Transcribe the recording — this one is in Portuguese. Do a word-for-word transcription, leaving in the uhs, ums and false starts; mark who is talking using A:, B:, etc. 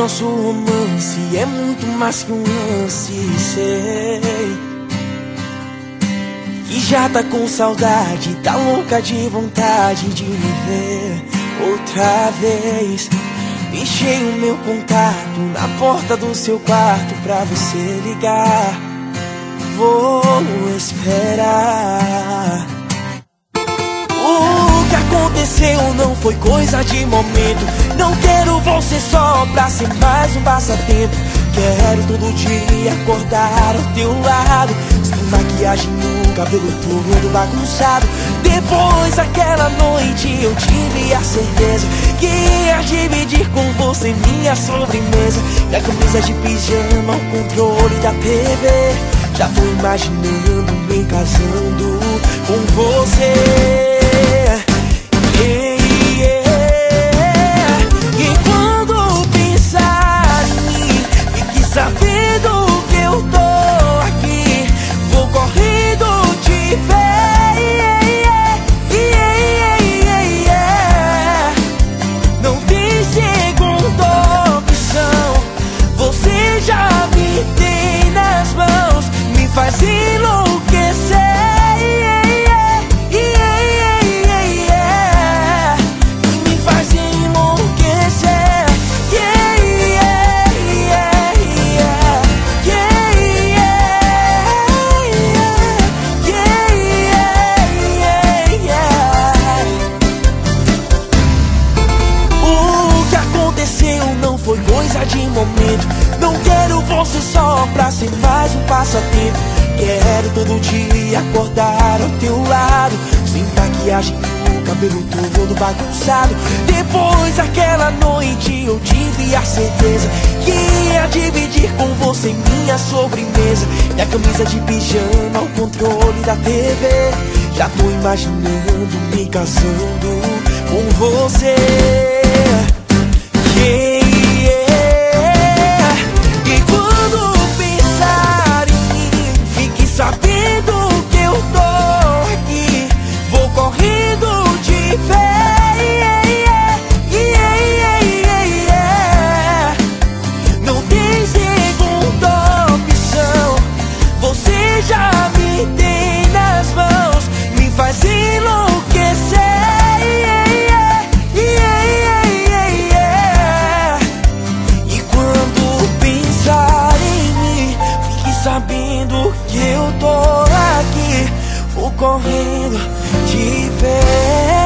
A: nosso romance é muito mais que um lance, sei que já tá com saudade, tá louca de vontade de me ver outra vez. Deixei o meu contato na porta do seu quarto pra você ligar. Vou esperar. O que aconteceu não foi coisa de momento. Não quero você só pra ser mais um passatempo. Quero todo dia acordar ao teu lado, sem maquiagem no cabelo todo bagunçado. Depois daquela noite eu tive a certeza que ia dividir com você minha sobremesa. E a camisa de pijama, o controle da T V. Já tô imaginando me casando com você. Yeah, yeah. E quando pensar em mim, fique sabendo que eu tô aqui. Vou correndo te ver. Yeah, yeah, yeah. Não tem segunda opção. Você já me tem nas mãos, me faz enlouquecer. Foi coisa de momento. Não quero você só pra ser mais um passatempo. Quero todo dia acordar ao teu lado, sem maquiagem, o cabelo todo bagunçado. Depois daquela noite eu tive a certeza que ia dividir com você minha sobremesa. E a camisa de pijama, o controle da T V. Já tô imaginando me casando com você. Yeah. Sabendo que eu tô aqui, vou correndo te ver. Yeah, yeah, yeah, yeah. Não tem segunda opção. Você já me tem nas mãos, me faz enlouquecer. Yeah, yeah, yeah. E quando pensar em mim, fique sabendo que eu tô aqui, vou correndo te ver.